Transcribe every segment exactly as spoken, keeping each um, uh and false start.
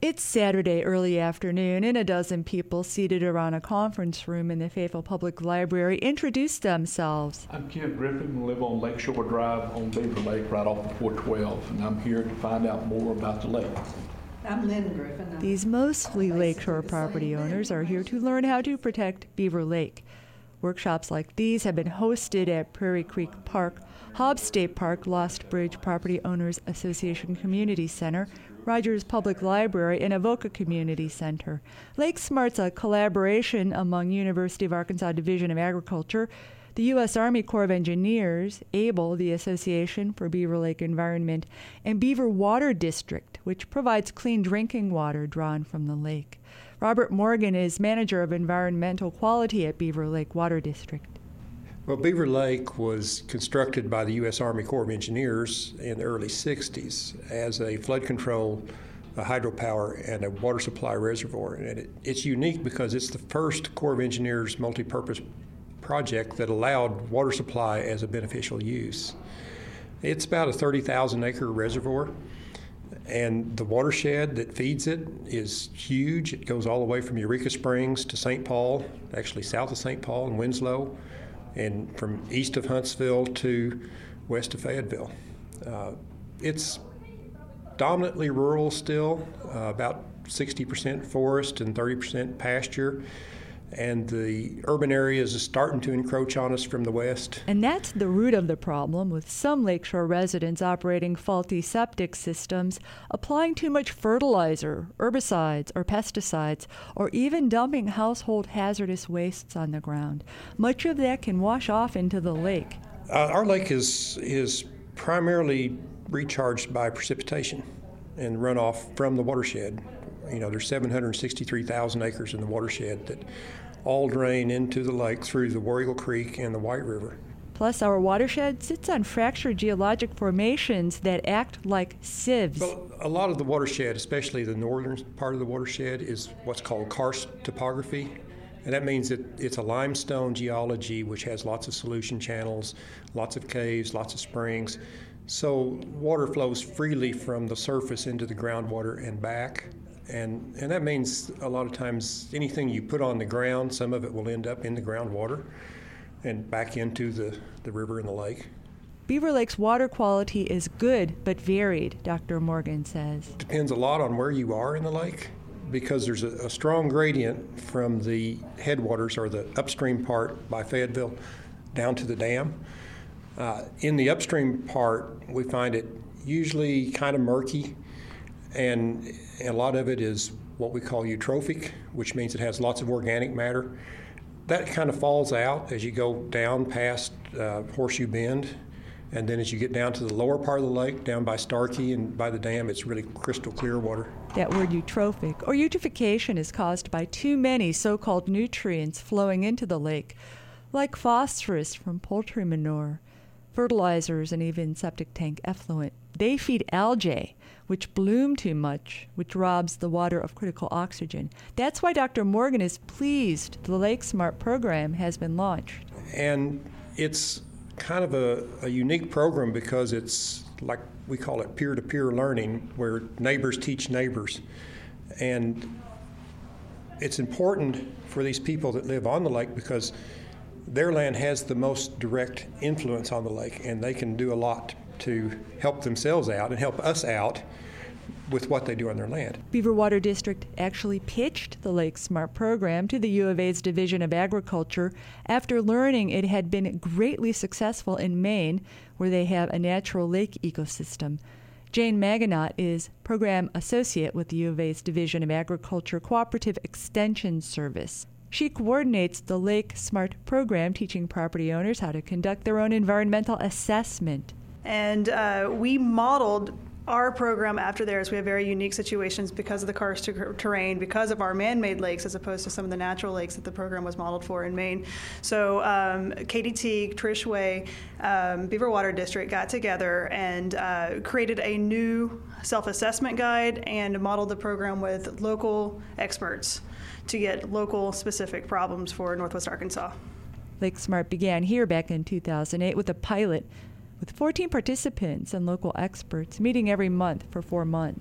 It's Saturday early afternoon, and a dozen people seated around a conference room in the Fayetteville Public Library introduced themselves. I'm Kent Griffin. I live on Lakeshore Drive on Beaver Lake right off the four twelve, and I'm here to find out more about the lake. I'm Lynn Griffin. I'm These mostly lakeshore property owners are here to learn how to protect Beaver Lake. Workshops like these have been hosted at Prairie Creek Park, Hobbs State Park, Lost Bridge Property Owners Association Community Center, Rogers Public Library, and Avoca Community Center. Lake Smart's a collaboration among University of Arkansas Division of Agriculture, the U S Army Corps of Engineers, ABLE, the Association for Beaver Lake Environment, and Beaver Water District, which provides clean drinking water drawn from the lake. Robert Morgan is manager of environmental quality at Beaver Lake Water District. Well, Beaver Lake was constructed by the U S Army Corps of Engineers in the early sixties as a flood control, a hydropower, and a water supply reservoir. And it, it's unique because it's the first Corps of Engineers multi-purpose project that allowed water supply as a beneficial use. It's about a thirty thousand acre reservoir, and the watershed that feeds it is huge. It goes all the way from Eureka Springs to Saint Paul, actually south of Saint Paul and Winslow, and from east of Huntsville to west of Fayetteville. Uh, it's dominantly rural still, uh, about sixty percent forest and thirty percent pasture. And the urban areas are starting to encroach on us from the west. And that's the root of the problem, with some lakeshore residents operating faulty septic systems, applying too much fertilizer, herbicides, or pesticides, or even dumping household hazardous wastes on the ground. Much of that can wash off into the lake. Uh, our lake is is primarily recharged by precipitation and runoff from the watershed. You know, there's seven hundred sixty-three thousand acres in the watershed that all drain into the lake through the War Eagle Creek and the White River. Plus, our watershed sits on fractured geologic formations that act like sieves. Well, a lot of the watershed, especially the northern part of the watershed, is what's called karst topography. And that means that it's a limestone geology which has lots of solution channels, lots of caves, lots of springs. So water flows freely from the surface into the groundwater and back. And and that means a lot of times anything you put on the ground, some of it will end up in the groundwater and back into the, the river and the lake. Beaver Lake's water quality is good but varied, Doctor Morgan says. Depends a lot on where you are in the lake, because there's a, a strong gradient from the headwaters, or the upstream part by Fayetteville, down to the dam. Uh, in the upstream part, we find it usually kind of murky, and a lot of it is what we call eutrophic, which means it has lots of organic matter. That kind of falls out as you go down past uh, Horseshoe Bend, and then as you get down to the lower part of the lake, down by Starkey and by the dam, it's really crystal clear water. That word eutrophic, or eutrophication, is caused by too many so-called nutrients flowing into the lake, like phosphorus from poultry manure, fertilizers, and even septic tank effluent. They feed algae, which bloom too much, which robs the water of critical oxygen. That's why Doctor Morgan is pleased the Lake Smart program has been launched. And it's kind of a, a unique program because it's like we call it peer-to-peer learning, where neighbors teach neighbors. And it's important for these people that live on the lake because their land has the most direct influence on the lake, and they can do a lot to help themselves out and help us out with what they do on their land. Beaver Water District actually pitched the Lake Smart program to the U of A's Division of Agriculture after learning it had been greatly successful in Maine, where they have a natural lake ecosystem. Jane Maginot is Program Associate with the U of A's Division of Agriculture Cooperative Extension Service. She coordinates the Lake Smart program, teaching property owners how to conduct their own environmental assessment. And uh, we modeled our program after theirs. We have very unique situations because of the karst ter- terrain, because of our man-made lakes as opposed to some of the natural lakes that the program was modeled for in Maine. So um, Katie Teague, Trish Way, um, Beaver Water District got together and uh, created a new self-assessment guide and modeled the program with local experts to get local specific problems for Northwest Arkansas. Lake Smart began here back in two thousand eight with a pilot with fourteen participants and local experts meeting every month for four months.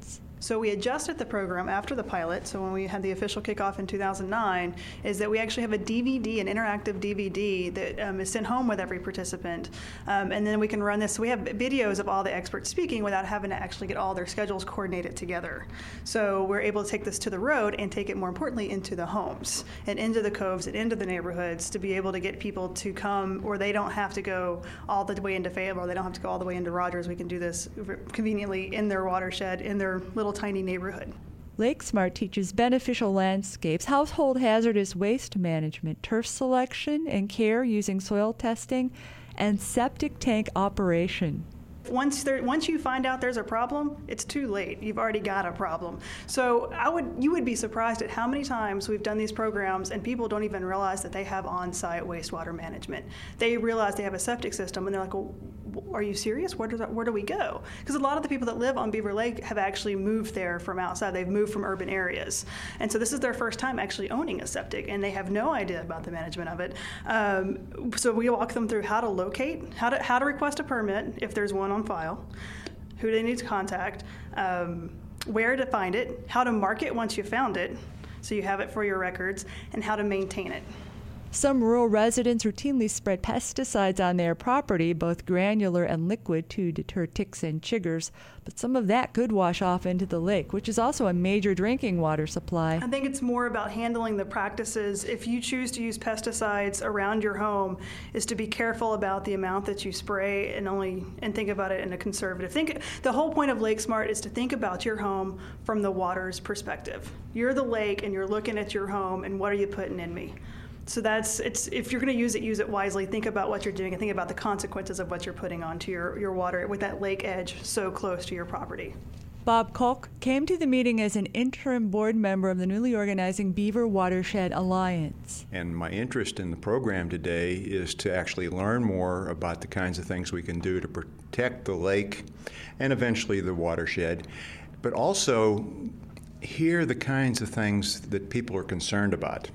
So we adjusted the program after the pilot. So when we had the official kickoff in two thousand nine, is that we actually have a D V D, an interactive D V D that um, is sent home with every participant. Um, and then we can run this. So we have videos of all the experts speaking without having to actually get all their schedules coordinated together. So we're able to take this to the road and take it, more importantly, into the homes and into the coves and into the neighborhoods to be able to get people to come, or they don't have to go all the way into Fayetteville, or they don't have to go all the way into Rogers. We can do this conveniently in their watershed, in their little tiny neighborhood. LakeSmart teaches beneficial landscapes, household hazardous waste management, turf selection and care using soil testing, and septic tank operation. Once there, once you find out there's a problem, it's too late. You've already got a problem. So I would, you would be surprised at how many times we've done these programs and people don't even realize that they have on-site wastewater management. They realize they have a septic system and they're like, well, are you serious? Where do, where do we go? Because a lot of the people that live on Beaver Lake have actually moved there from outside. They've moved from urban areas. And so this is their first time actually owning a septic, and they have no idea about the management of it. Um, so we walk them through how to locate, how to, how to request a permit if there's one on file, who they need to contact, um, where to find it, how to mark it once you found it, so you have it for your records, and how to maintain it. Some rural residents routinely spread pesticides on their property, both granular and liquid, to deter ticks and chiggers, but some of that could wash off into the lake, which is also a major drinking water supply. I think it's more about handling the practices. If you choose to use pesticides around your home, is to be careful about the amount that you spray and only and think about it in a conservative. Think the whole point of LakeSmart is to think about your home from the water's perspective. You're the lake and you're looking at your home and what are you putting in me? So that's, it's, if you're going to use it, use it wisely. Think about what you're doing and think about the consequences of what you're putting onto your, your water with that lake edge so close to your property. Bob Kolk came to the meeting as an interim board member of the newly organizing Beaver Watershed Alliance. And my interest in the program today is to actually learn more about the kinds of things we can do to protect the lake and eventually the watershed, but also hear the kinds of things that people are concerned about.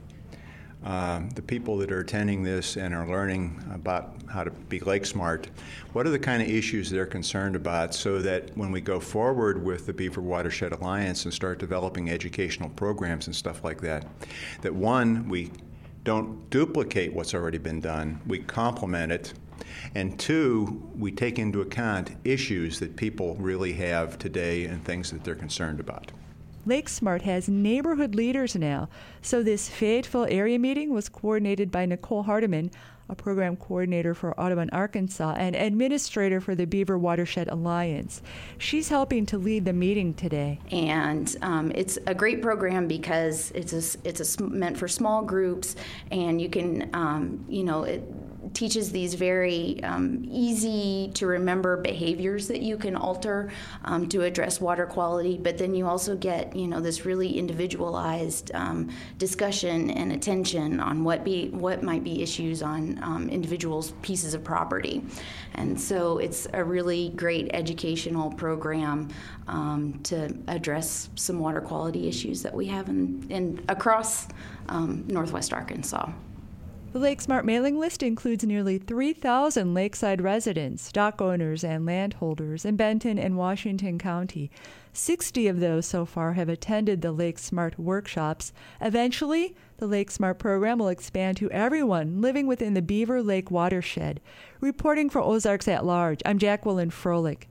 Uh, the people that are attending this and are learning about how to be lake smart, what are the kind of issues they're concerned about, so that when we go forward with the Beaver Watershed Alliance and start developing educational programs and stuff like that, that one, we don't duplicate what's already been done, we complement it, and two, we take into account issues that people really have today and things that they're concerned about. LakeSmart has neighborhood leaders now, so this Fayetteville area meeting was coordinated by Nicole Hardiman, a program coordinator for Audubon, Arkansas, and administrator for the Beaver Watershed Alliance. She's helping to lead the meeting today. And um, it's a great program because it's a, it's a, meant for small groups, and you can, um, you know, it teaches these very um, easy to remember behaviors that you can alter um, to address water quality, but then you also get, you know, this really individualized um, discussion and attention on what be what might be issues on um, individuals' pieces of property. And so it's a really great educational program um, to address some water quality issues that we have in, in across um, Northwest Arkansas. The LakeSmart mailing list includes nearly three thousand lakeside residents, dock owners, and landholders in Benton and Washington County. sixty of those so far have attended the LakeSmart workshops. Eventually, the LakeSmart program will expand to everyone living within the Beaver Lake watershed. Reporting for Ozarks at Large, I'm Jacqueline Froelich.